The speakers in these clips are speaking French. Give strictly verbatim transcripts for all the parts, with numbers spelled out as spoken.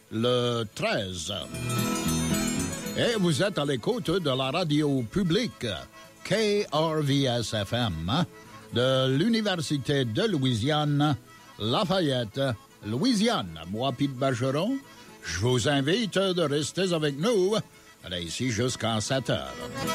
le treize. Et vous êtes à l'écoute de la radio publique K R V S F M de l'Université de Louisiane, Lafayette, Louisiane. Moi, Pete Bergeron, je vous invite de rester avec nous ici jusqu'à sept heures.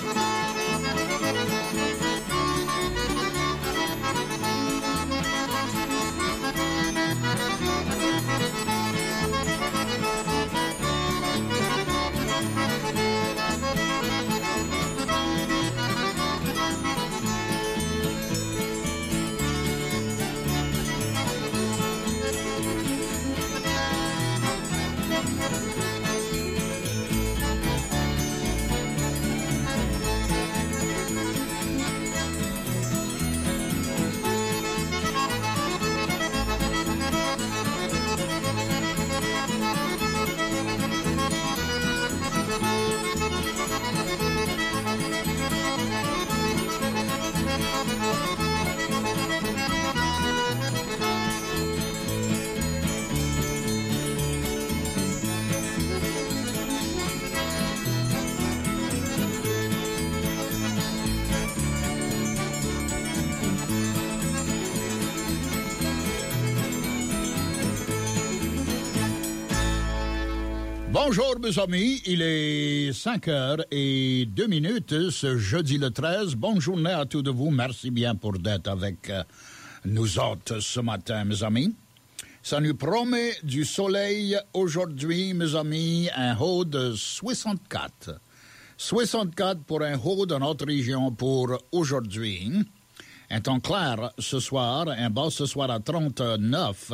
Bonjour mes amis, il est cinq heures et deux minutes ce jeudi le treize. Bonne journée à tous de vous, merci bien pour d'être avec nous autres ce matin mes amis. Ça nous promet du soleil aujourd'hui mes amis, un haut de soixante-quatre. soixante-quatre pour un haut de notre région pour aujourd'hui. Un temps clair ce soir, un bas ce soir à trente-neuf.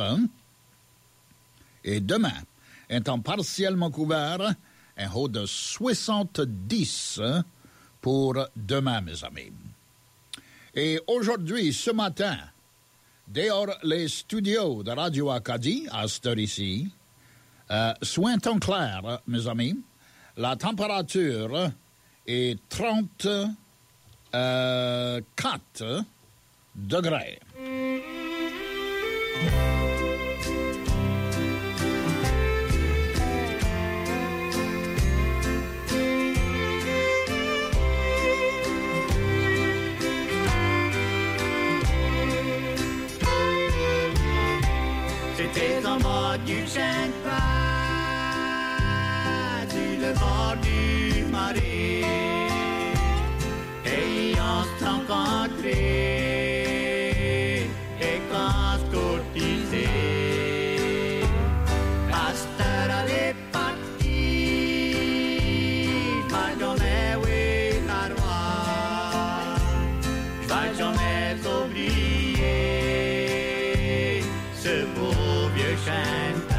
Et demain, un temps partiellement couvert, un haut de soixante-dix pour demain, mes amis. Et aujourd'hui, ce matin, dehors les studios de Radio Acadie, à cette heure ici, euh, sous un temps clair, mes amis, la température est trente-quatre degrés. C'était en bas du chêne du le bord du marais, et on s'est rencontrés et qu'on se courtisait. Pasteur allait partir, je vais jamais oublier la roi, je vais jamais oublier ce beau vieux chanteur.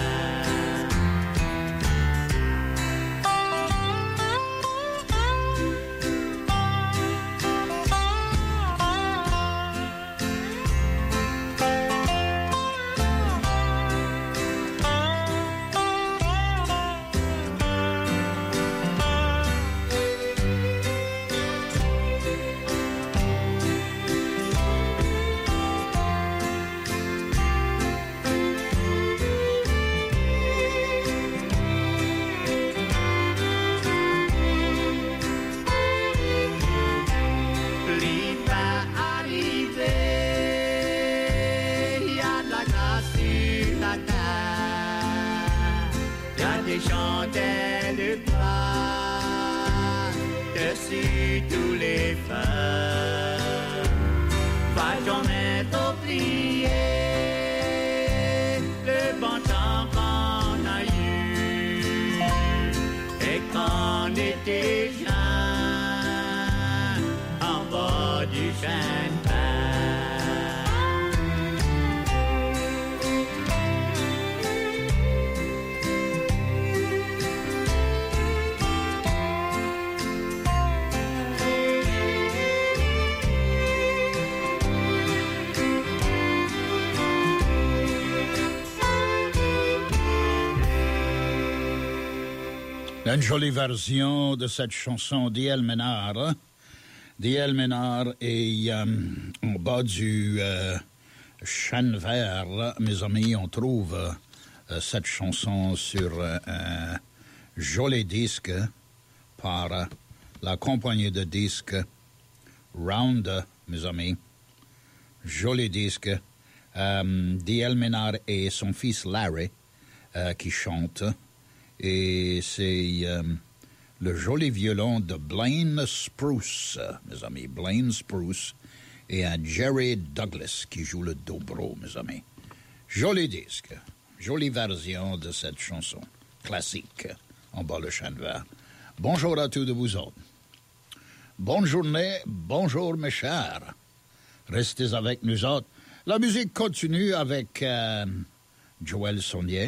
Chantait le plat dessus tous les feux. Va jamais t'oublier le bon temps qu'on a eu et qu'on était jeunes en bas du chêne. Une jolie version de cette chanson d'I L Ménard. d'I L Ménard est euh, en bas du euh, chêne vert. Mes amis, on trouve euh, cette chanson sur euh, un joli disque par euh, la compagnie de disques Round, mes amis. Joli disque. Euh, D L Ménard et son fils Larry euh, qui chantent. Et c'est euh, le joli violon de Blaine Spruce, mes amis. Blaine Spruce et un Jerry Douglas qui joue le dobro, mes amis. Joli disque. Jolie version de cette chanson classique en bas le chêne vert. Bonjour à tous de vous autres. Bonne journée, bonjour mes chers. Restez avec nous autres. La musique continue avec euh, Joël Saunier.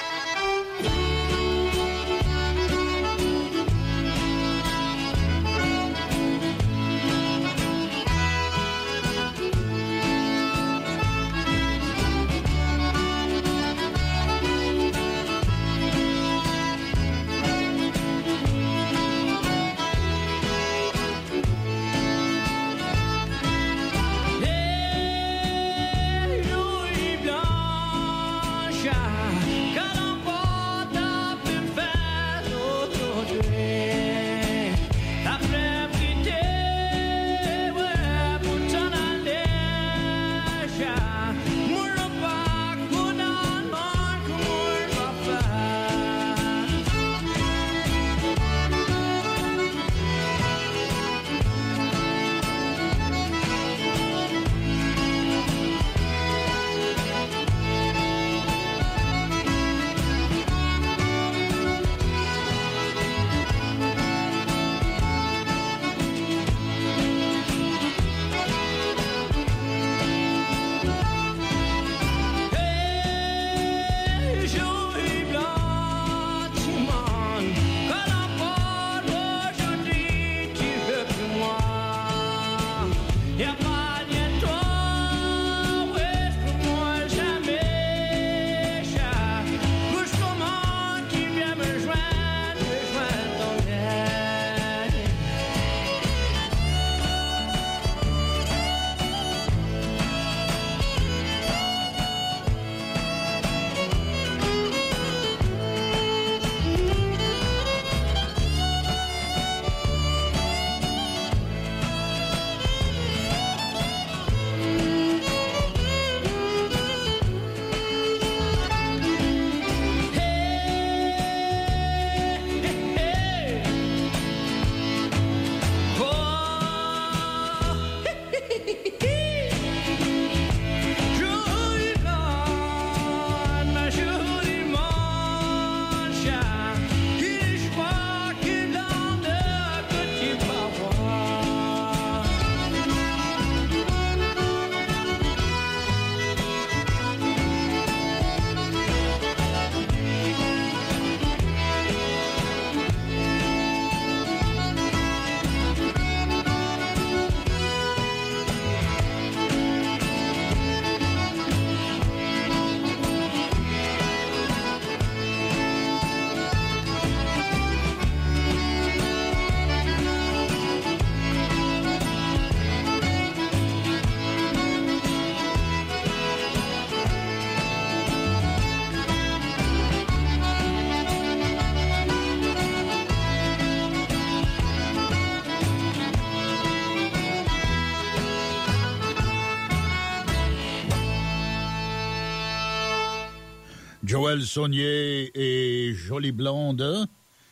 Joël Saunier et Jolie Blonde,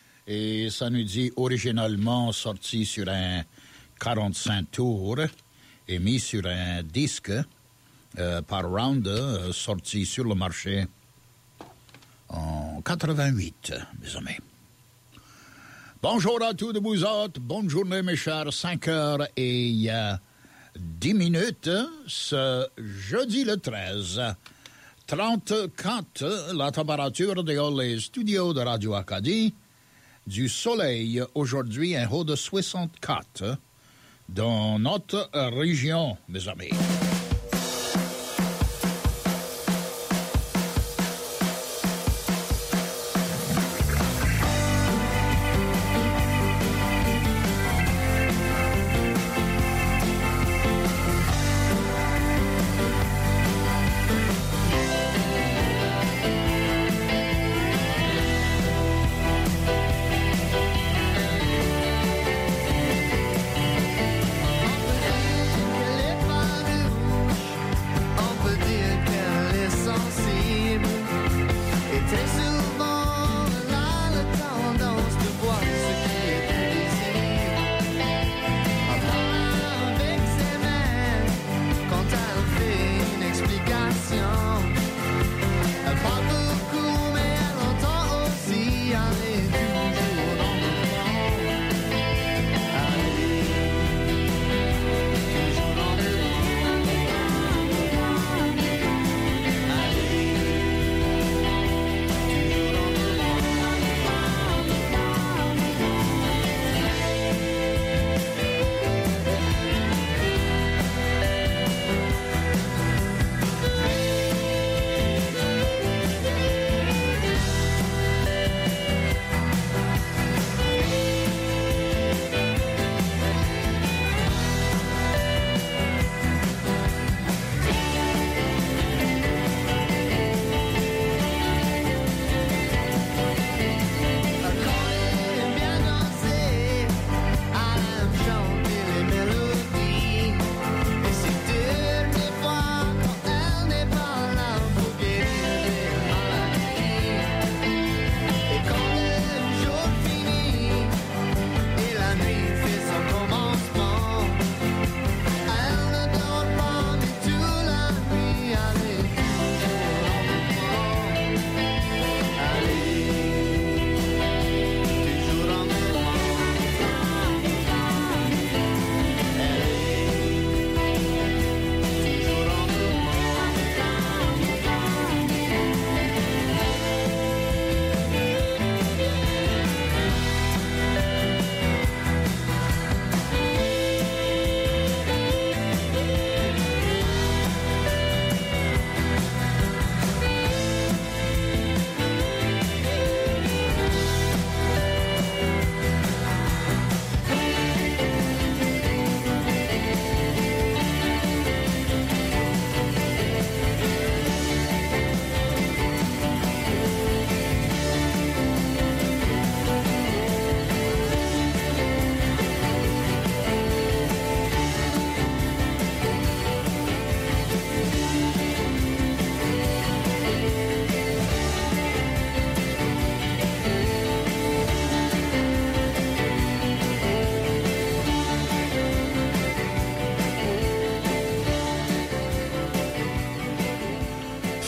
et ça nous dit originalement sorti sur un quarante-cinq tours et mis sur un disque euh, par Round, euh, sorti sur le marché en quatre-vingt-huit, mes amis. Bonjour à tous de vous autres, bonne journée mes chers, cinq heures et euh, dix minutes, ce jeudi le treize. trente-quatre, la température dans les studios de Radio Acadie. Du soleil, aujourd'hui, un haut de soixante-quatre dans notre région, mes amis.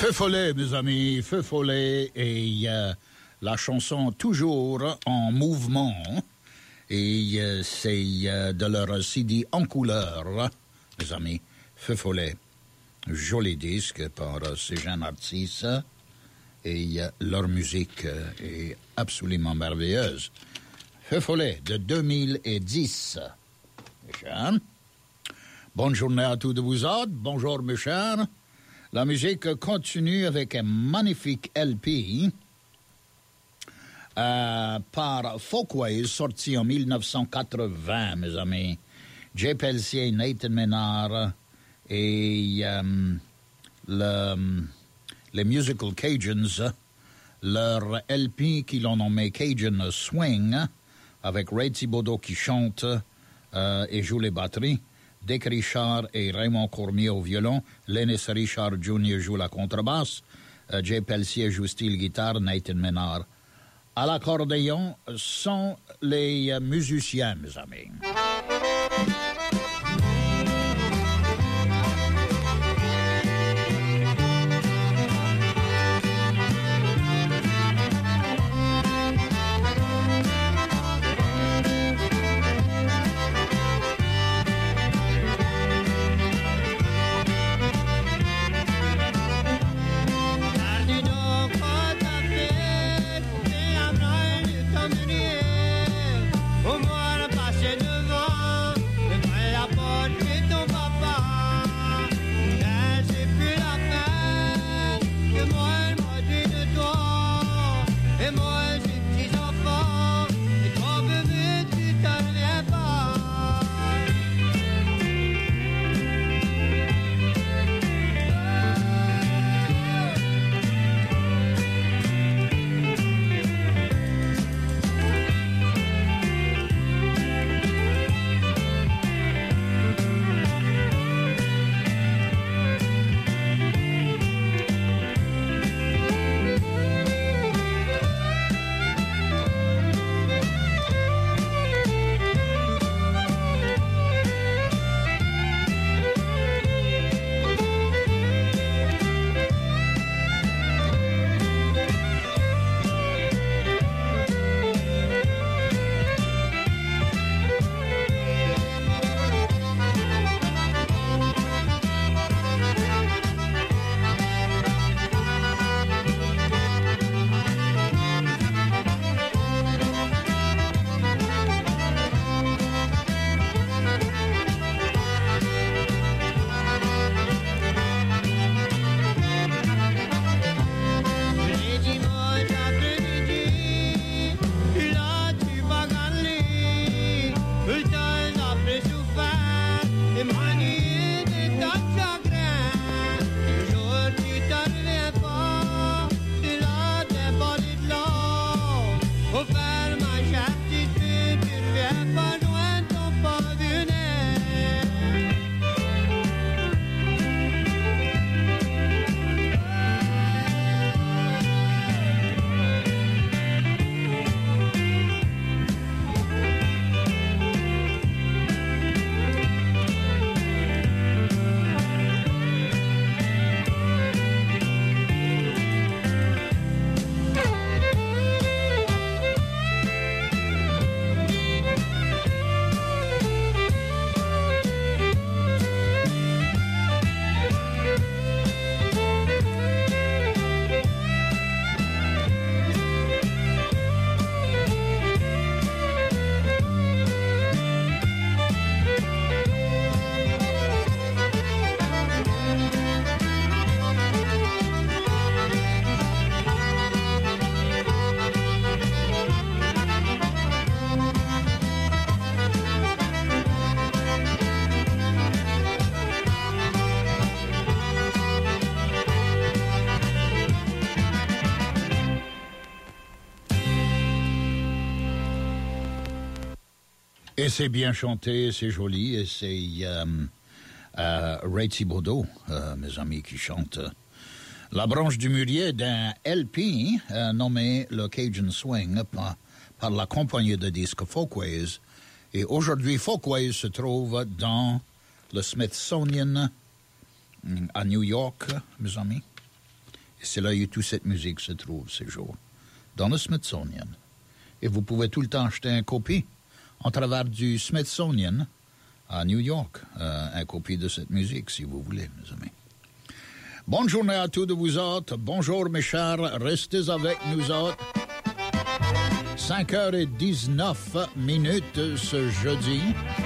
Feu Follet, mes amis, Feu Follet et euh, la chanson toujours en mouvement. Et euh, c'est euh, de leur C D en couleur, mes amis, Feu Follet. Joli disque par euh, ces jeunes artistes. Et euh, leur musique euh, est absolument merveilleuse. Feu Follet de deux mille dix. Mes chers. Bonne journée à tous de vous autres. Bonjour, mes chers. La musique continue avec un magnifique L P euh, par Folkways, sorti en dix-neuf cent quatre-vingts, mes amis. Jay Pelsier, Nathan Ménard et euh, le, les Musical Cajuns, leur L P qu'ils ont nommé Cajun Swing, avec Ray Thibodeau qui chante euh, et joue les batteries. Dick Richard et Raymond Cormier au violon, Lennis Richard Junior joue la contrebasse, euh, Jay Pelsier joue style guitare, Nathan Ménard. À l'accordéon sont les euh, musiciens, mes amis. Et c'est bien chanté, c'est joli, et c'est euh, euh, Ray Thibodeau, euh, mes amis, qui chante la branche du mûrier d'un L P euh, nommé le Cajun Swing par, par la compagnie de disques Folkways. Et aujourd'hui, Folkways se trouve dans le Smithsonian à New York, mes amis. Et c'est là où toute cette musique se trouve ces jours, dans le Smithsonian. Et vous pouvez tout le temps acheter une copie en travers du Smithsonian à New York, euh, une copie de cette musique, si vous voulez, mes amis. Bonne journée à tous de vous autres. Bonjour, mes chers. Restez avec nous autres. cinq heures dix-neuf minutes ce jeudi.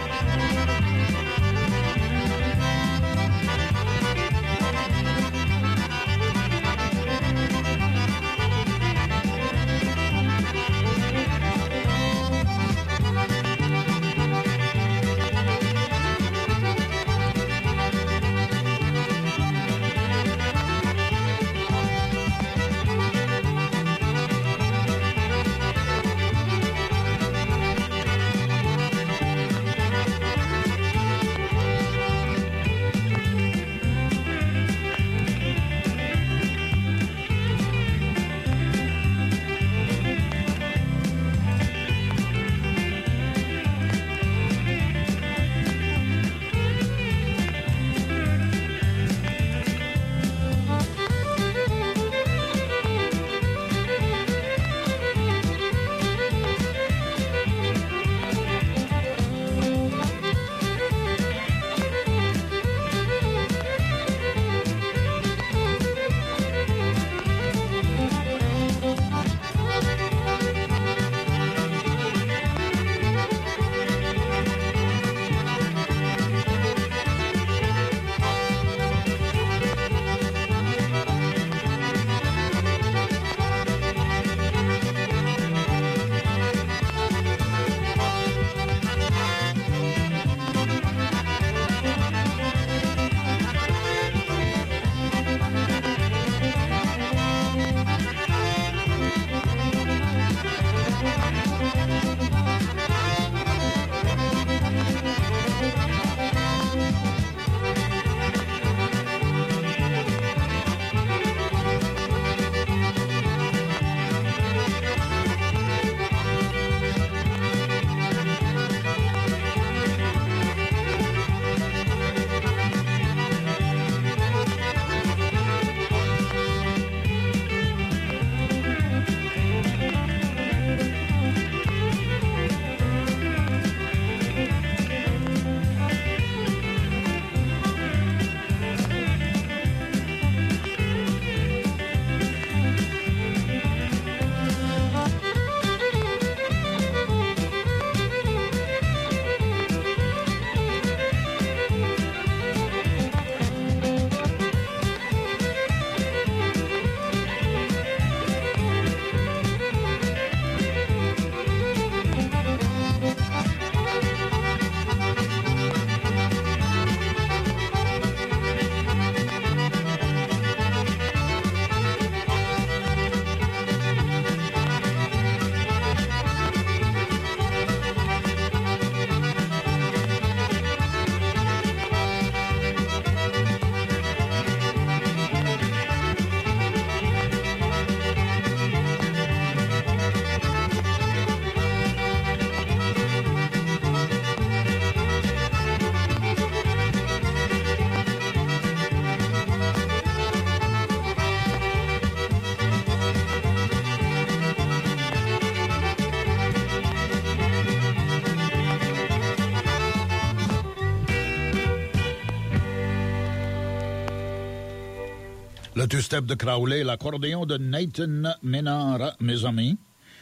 Le two-step de Crowley, l'accordéon de Nathan Ménard, mes amis,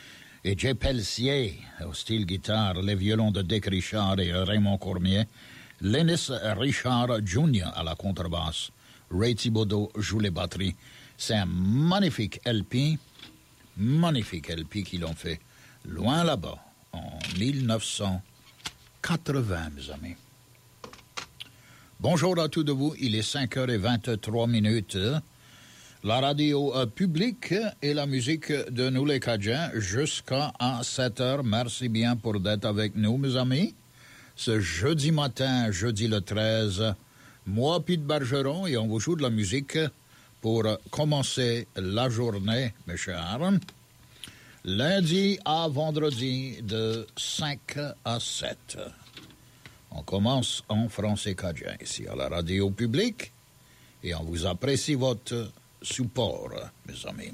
et Jay Pelletier au style guitare, les violons de Dick Richard et Raymond Cormier, Lennis Richard junior à la contrebasse, Ray Thibodeau joue les batteries. C'est un magnifique L P, magnifique L P qu'ils ont fait, loin là-bas, en mille neuf cent quatre-vingts, mes amis. Bonjour à tous de vous, il est cinq heures vingt-trois minutes. La radio euh, publique et la musique de nous les Cajuns jusqu'à sept heures. Merci bien pour d'être avec nous, mes amis. Ce jeudi matin, jeudi le treize, moi, Pete Bergeron, et on vous joue de la musique pour commencer la journée, mes chers. Lundi à vendredi de cinq à sept. On commence en français cajun ici à la radio publique et on vous apprécie votre support, mes amis.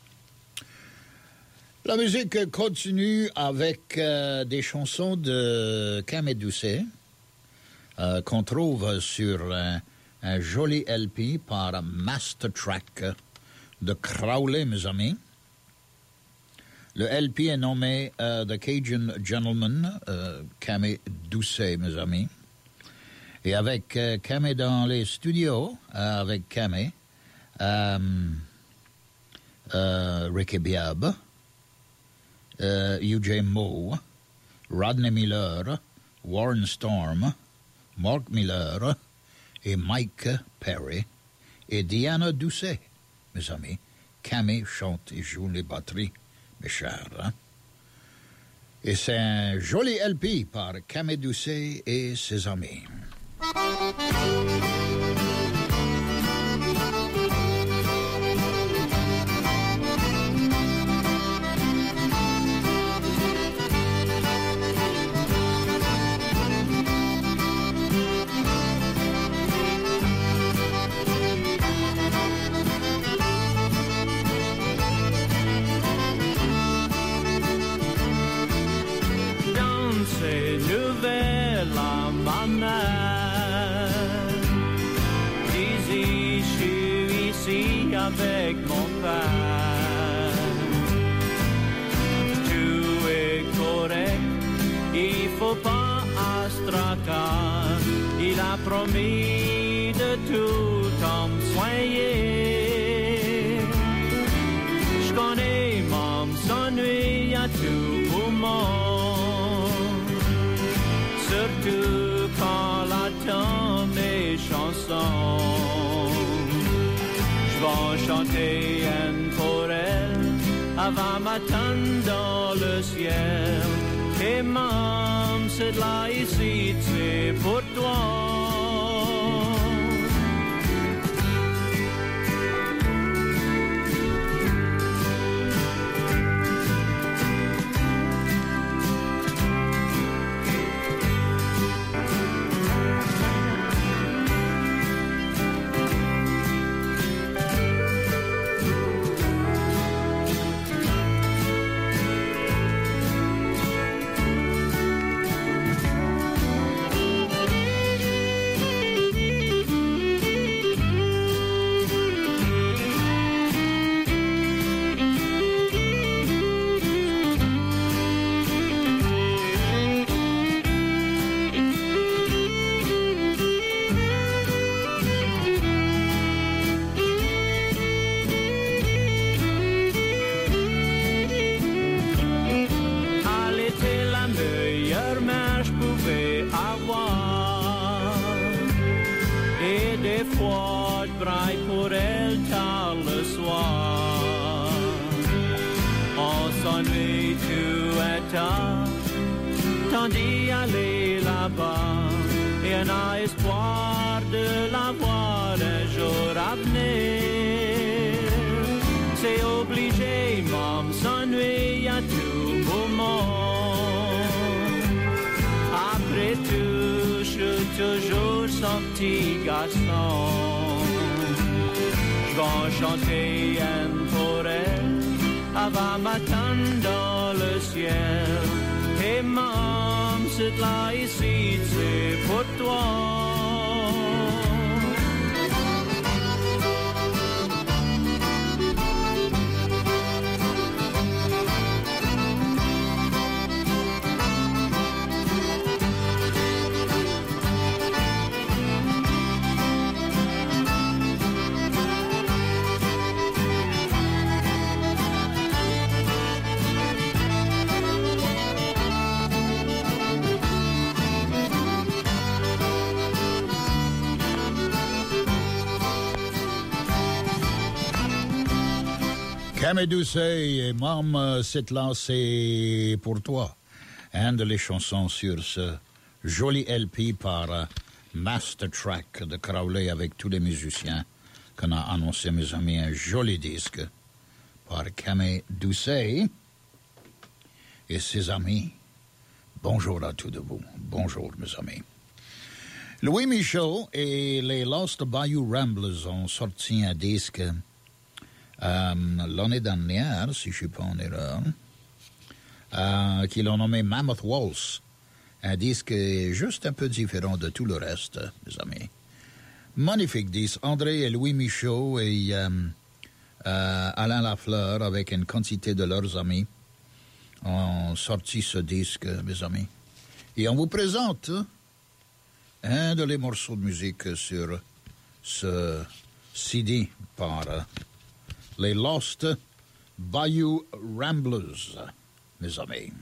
La musique continue avec euh, des chansons de Camé Doucet euh, qu'on trouve sur euh, un joli L P par Master Track de Crowley, mes amis. Le L P est nommé uh, The Cajun Gentleman, uh, Camé Doucet, mes amis. Et avec uh, Camé dans les studios, uh, avec Camé, um, uh, Ricky Biab, uh, U J Moe, Rodney Miller, Warren Storm, Mark Miller et Mike Perry et Diana Doucet, mes amis. Camé chante et joue les batteries. Mes chers, hein? Et c'est un joli L P par Camé Doucet et ses amis. Avec mon père, tu es correct, il faut pas astracar, il a promis de tout en soigner. Je connais mon s'ennuie à tout moment, surtout quand l'attend mes chansons. Je chanter un pour elle avant matin dans le ciel. Et maman, c'est là ici, c'est pour toi. D'y aller là-bas et un espoir de la voir un jour à venir. C'est obligé, maman s'ennuie à tout moment. Après tout, je suis toujours son petit garçon. Je vais chanter un pour elle avant matin dans le ciel. Et maman, c'est là ici, c'est pour toi. Camé Doucet et Maman, c'est là, c'est pour toi. Un de les chansons sur ce joli L P par Master Track de Crowley avec tous les musiciens qu'on a annoncé, mes amis, un joli disque par Camé Doucet et ses amis. Bonjour à tous de vous. Bonjour, mes amis. Louis Michel et les Lost Bayou Ramblers ont sorti un disque euh, l'année dernière, si je ne suis pas en erreur, euh, qui l'ont nommé Mammoth Waltz. Un disque juste un peu différent de tout le reste, mes amis. Magnifique disque. André et Louis Michaud et euh, euh, Alain Lafleur, avec une quantité de leurs amis, ont sorti ce disque, mes amis. Et on vous présente un de les morceaux de musique sur ce C D par euh, les Lost Bayou Ramblers, mes amis.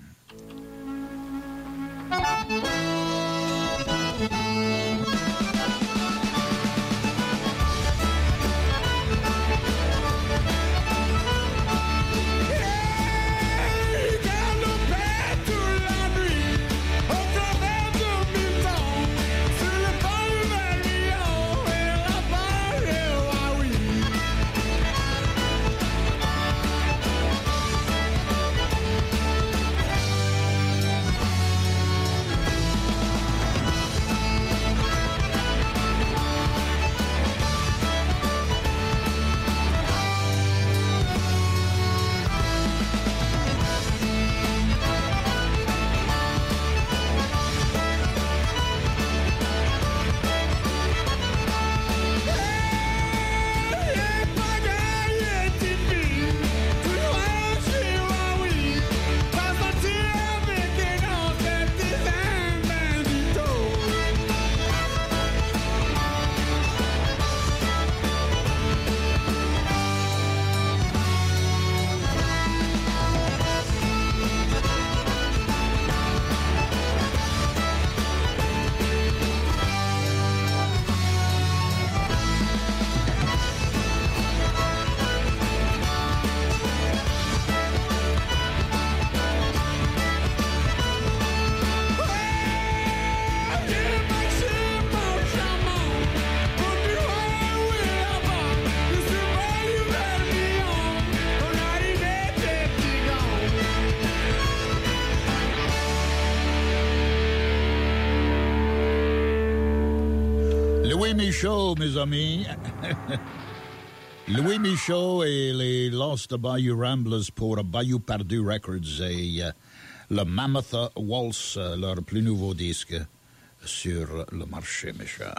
Louis Michaud, mes amis. Louis Michaud et les Lost Bayou Ramblers pour Bayou Perdu Records et euh, le Mammoth Waltz, leur plus nouveau disque sur le marché, mes chers.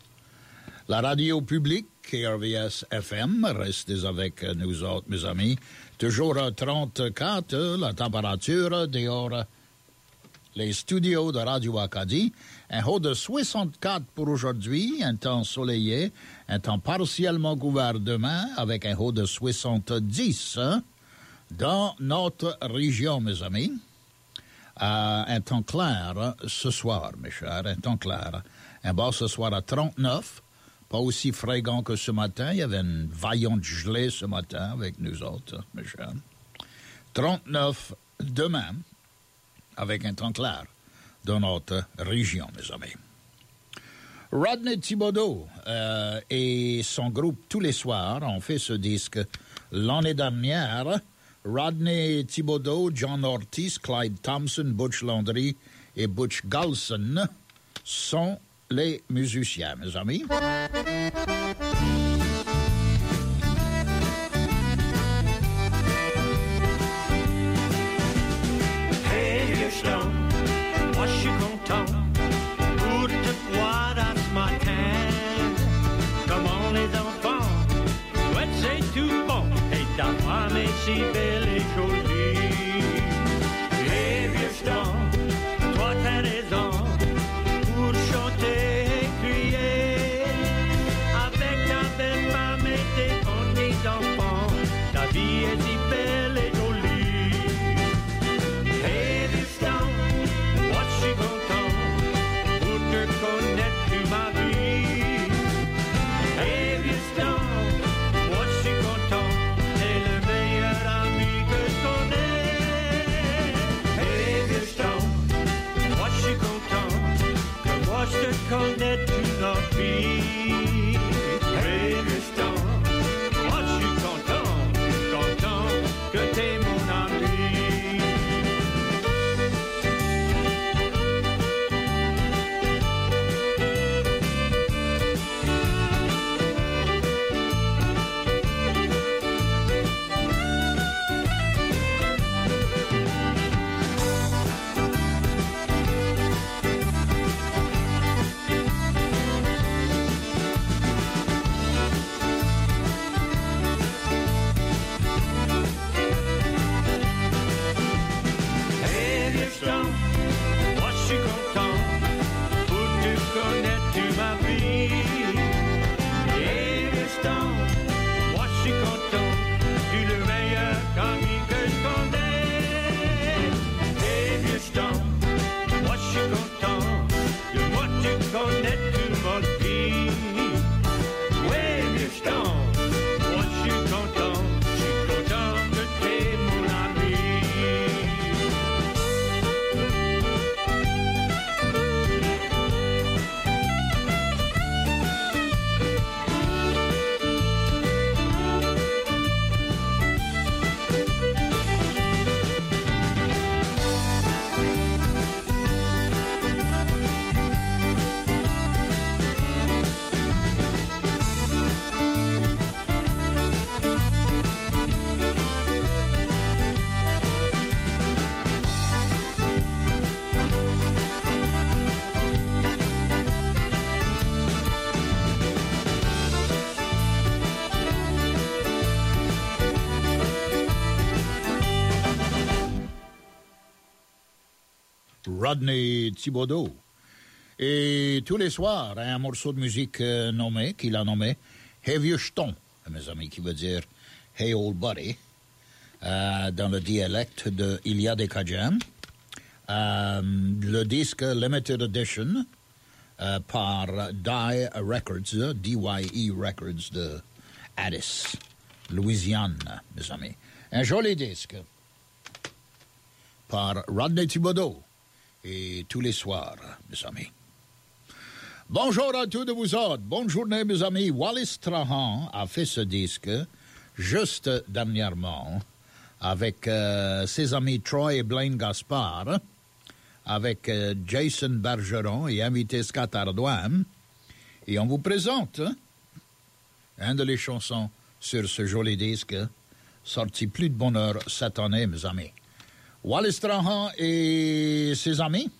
La radio publique, K R V S F M, restez avec nous autres, mes amis. Toujours à trente-quatre, la température dehors. Les studios de Radio Acadie, un haut de soixante-quatre pour aujourd'hui, un temps soleillé, un temps partiellement couvert demain, avec un haut de soixante-dix hein, dans notre région, mes amis. Euh, un temps clair ce soir, mes chers, un temps clair. Un bas ce soir à trente-neuf, pas aussi fréquent que ce matin. Il y avait une vaillante gelée ce matin avec nous autres, mes chers. trente-neuf demain, avec un temps clair dans notre région, mes amis. Rodney Thibodeau euh, et son groupe tous les soirs ont fait ce disque l'année dernière. Rodney Thibodeau, John Ortiz, Clyde Thompson, Butch Landry et Butch Galson sont les musiciens, mes amis. Moi je suis content pour te voir à ce matin. Comment les enfants, ouais c'est tout bon. Et ta femme est si belle et jolie. Et vieux jeton, toi t'as raison pour chanter et crier. Avec ta belle femme et tes petits enfants, ta vie est si belle et jolie. Moi je suis content, t'es le meilleur ami. Rodney Thibodeau. Et tous les soirs, un morceau de musique euh, nommé, qu'il a nommé Hey vieux jeton, mes amis, qui veut dire Hey old buddy, euh, dans le dialecte de Ilya Dekadjian. Euh, le disque Limited Edition euh, par Die Records, D Y E Records de Addis, Louisiane, mes amis. Un joli disque par Rodney Thibodeau et tous les soirs, mes amis. Bonjour à tous de vous autres. Bonne journée, mes amis. Wallace Trahan a fait ce disque juste dernièrement avec euh, ses amis Troy et Blaine Gaspard, avec euh, Jason Bergeron et invité Scott Ardouin. Et on vous présente hein, un de les chansons sur ce joli disque sorti plus de bonheur cette année, mes amis. Wallace Trahan et ses amis.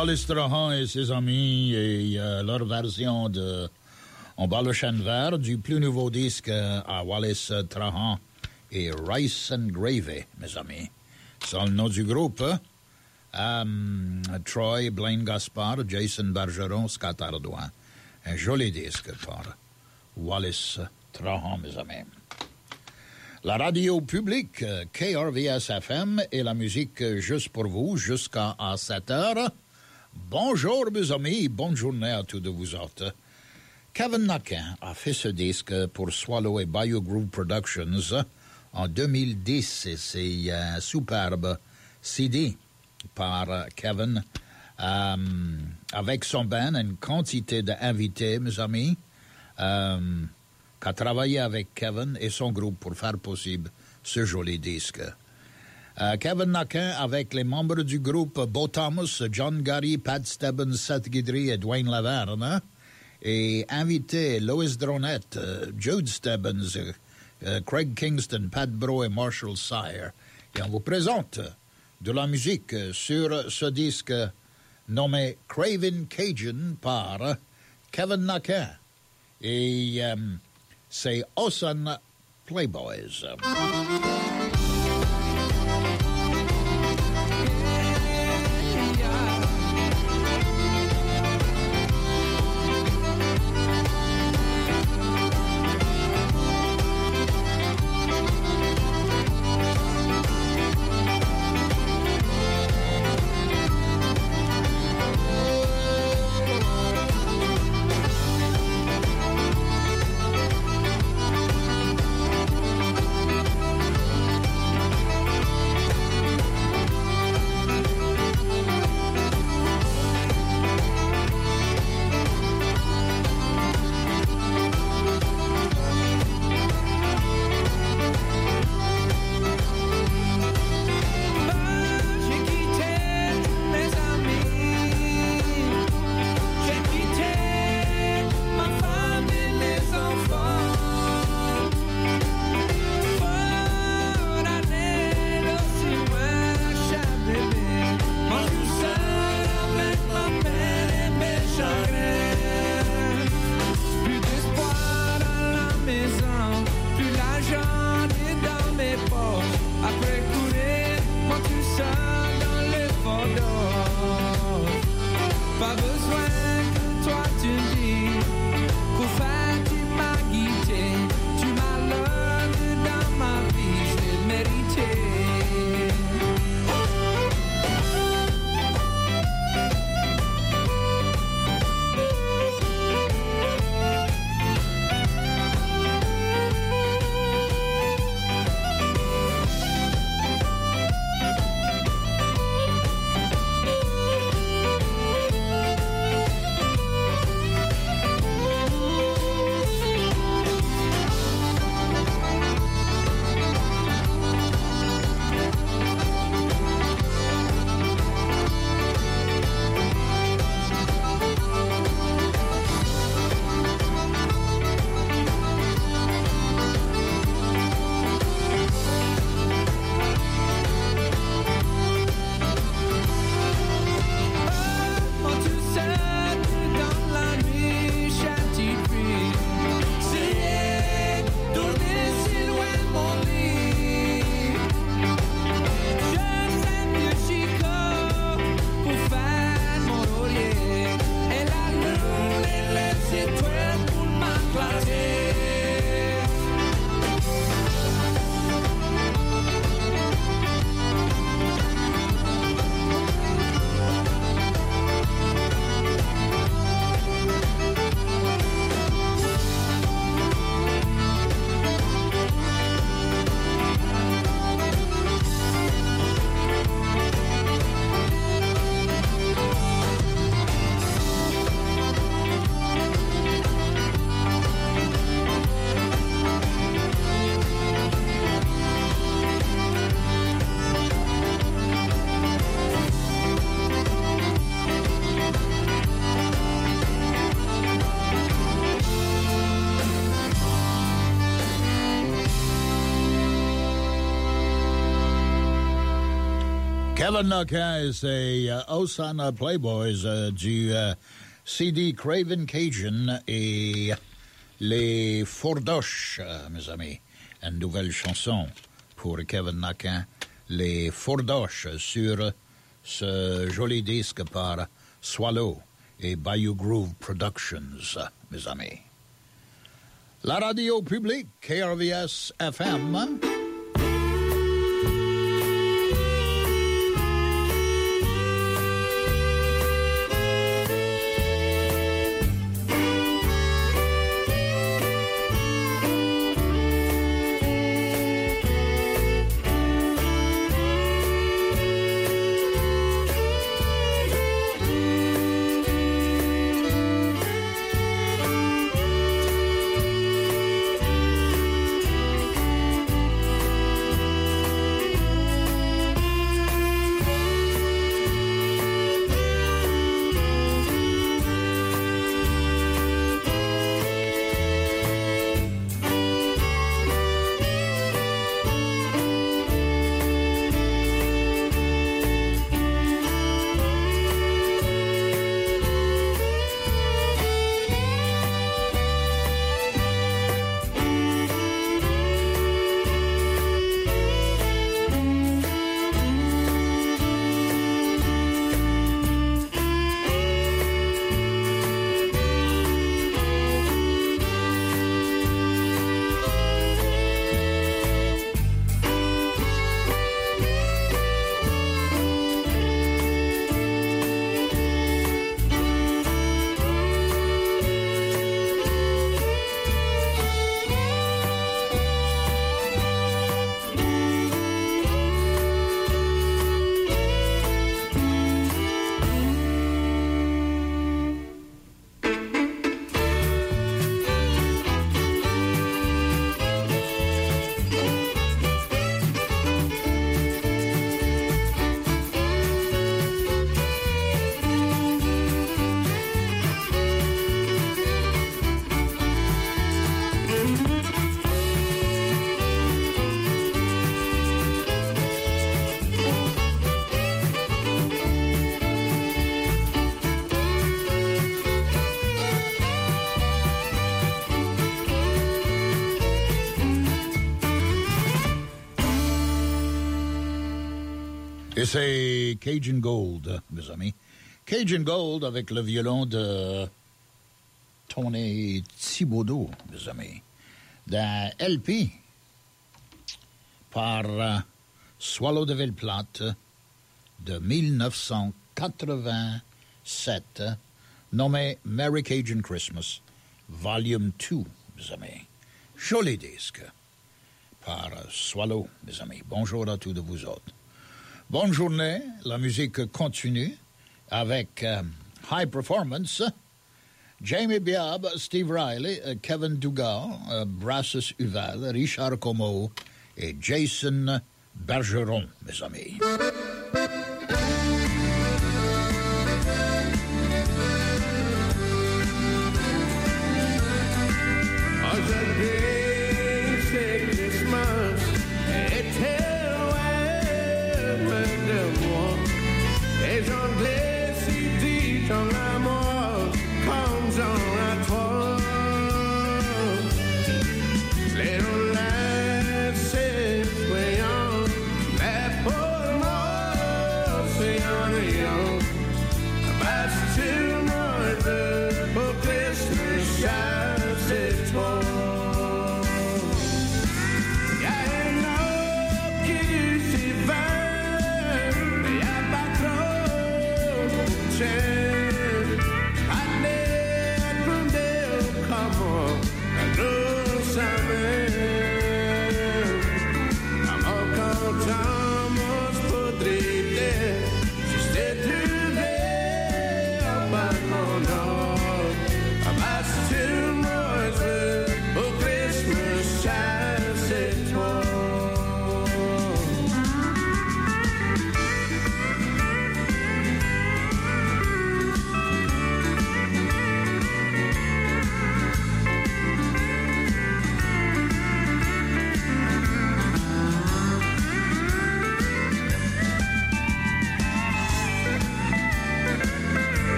Wallace Trahan et ses amis et euh, leur version de On bat le chêne vert du plus nouveau disque euh, à Wallace Trahan et Rice and Gravy, mes amis. C'est le nom du groupe. Um, Troy, Blaine Gaspard, Jason Bergeron, Scott Ardoin. Un joli disque par Wallace Trahan, mes amis. La radio publique, K R V S F M, et la musique juste pour vous jusqu'à sept heures. Bonjour, mes amis, bonne journée à tous de vous autres. Kevin Naquin a fait ce disque pour Swallow et Bayou Groove Productions en deux mille dix. Et c'est un superbe C D par Kevin, euh, avec son band, une quantité d'invités, mes amis, euh, qui a travaillé avec Kevin et son groupe pour faire possible ce joli disque. Euh, Kevin Naquin avec les membres du groupe Bo Thomas, John Gary, Pat Stebbins, Seth Guidry et Dwayne Laverne, et invité Lois Dronette, euh, Jude Stebbins, euh, Craig Kingston, Pat Bro et Marshall Sire. Et on vous présente de la musique sur ce disque nommé Cravin' Cajun par Kevin Naquin. Et euh, c'est Awesome Playboys. Kevin Naquin et ses uh, Osana Playboys uh, du uh, C D Craven Cajun et les Fordoches, uh, mes amis. Une nouvelle chanson pour Kevin Naquin, les Fordoches, sur ce joli disque par Swallow et Bayou Groove Productions, mes amis. La radio publique, K R V S F M. Et c'est Cajun Gold, mes amis. Cajun Gold avec le violon de Tony Thibodeau, mes amis. D'un L P par uh, Swallow de Ville-Plate de mille neuf cent quatre-vingt-sept, nommé Merry Cajun Christmas, Volume deux, mes amis. Joli disque par uh, Swallow, mes amis. Bonjour à tous de vous autres. Bonne journée, la musique continue avec euh, High Performance, Jamie Biab, Steve Riley, euh, Kevin Dugal, euh, Brassus Huval, Richard Como et Jason Bergeron, mes amis.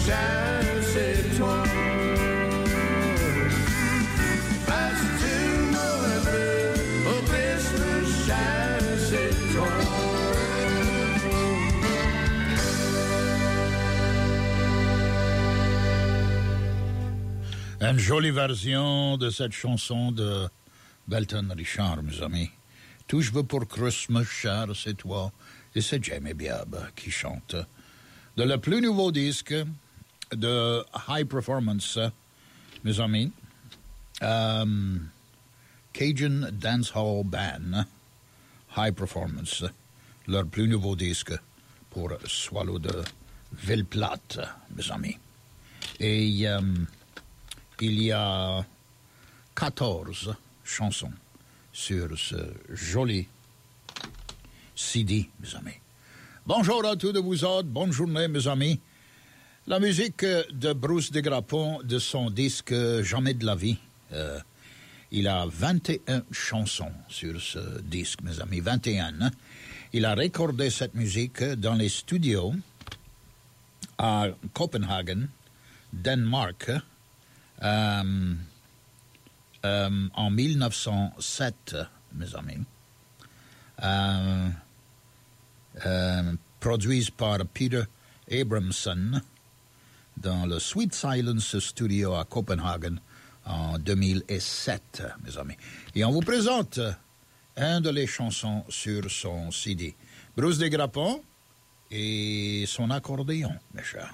cher, c'est toi. Parce que tu m'aurais bleu, oh Christmas cher, c'est toi. Une jolie version de cette chanson de Belton Richard, mes amis. Tout je veux pour Christmas, cher, c'est toi. Et c'est Jamie Biab qui chante. De le plus nouveau disque de High Performance, mes amis. Um, Cajun Dancehall Band, High Performance. Leur plus nouveau disque pour Swallow de Ville-Plate, mes amis. Et um, il y a quatorze chansons sur ce joli C D, mes amis. Bonjour à tous de vous autres, bonne journée, mes amis. La musique de Bruce Desgrappons, de son disque Jamais de la vie. Euh, il a vingt et une chansons sur ce disque, mes amis, vingt et un. Hein? Il a recordé cette musique dans les studios à Copenhagen, Danemark, euh, euh, en mille neuf cent sept, mes amis. Euh, euh, produits par Peter Abramson dans le Sweet Silence Studio à Copenhagen en deux mille sept, mes amis. Et on vous présente un de les chansons sur son C D. Bruce Desgrappons et son accordéon, mes chers.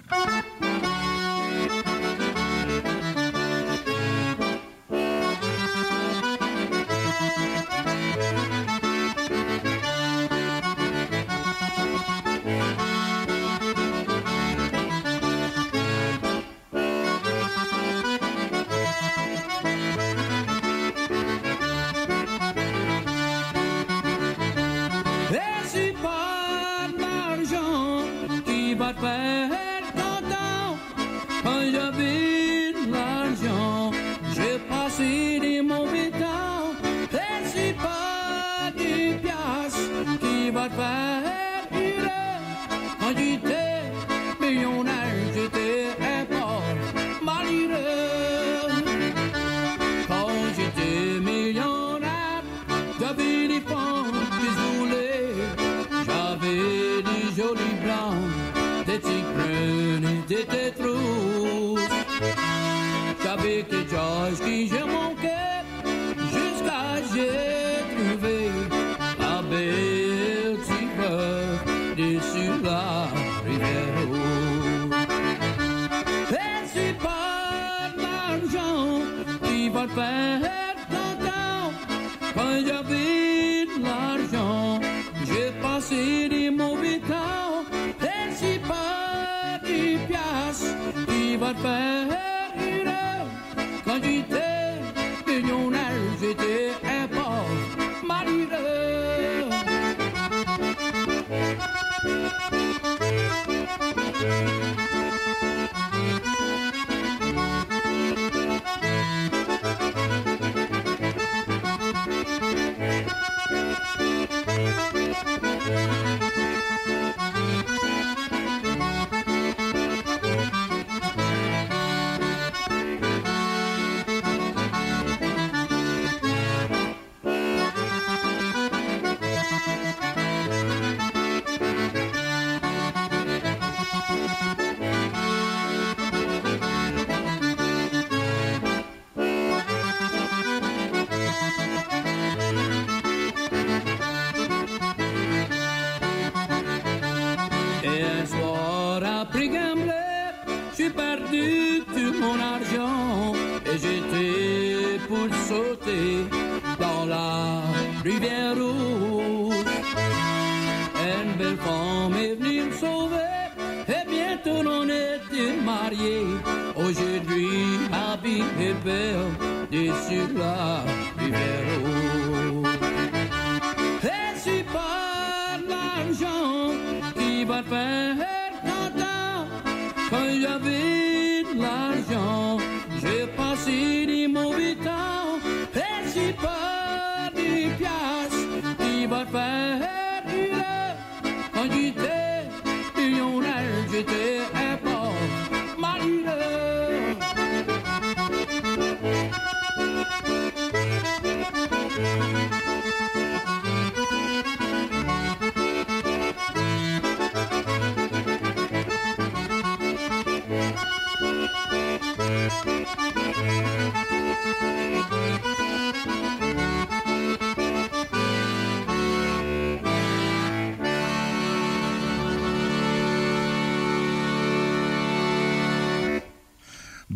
J'étais un pauvre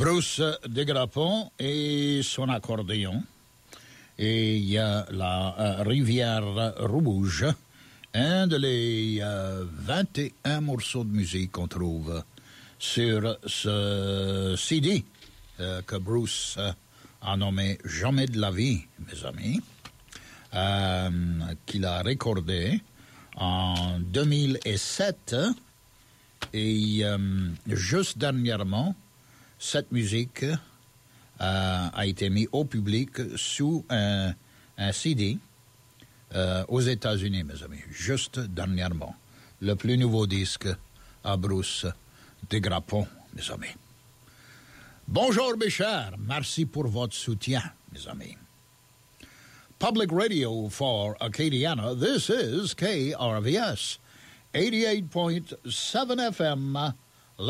Bruce Desgrappons et son accordéon. Et il y a la euh, Rivière Rouge, un de les euh, vingt et un morceaux de musique qu'on trouve sur ce C D euh, que Bruce euh, a nommé Jamais de la vie, mes amis, euh, qu'il a recordé en deux mille sept. Et euh, juste dernièrement, cette musique euh, a été mise au public sous un, un C D euh, aux États-Unis, mes amis, juste dernièrement. Le plus nouveau disque à Bruce Desgrappons, mes amis. Bonjour, mes chers. Merci pour votre soutien, mes amis. Public Radio for Acadiana, this is K R V S, eighty-eight point seven F M,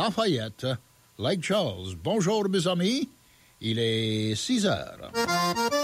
Lafayette, Lake Charles. Bonjour, mes amis. Il est six heures.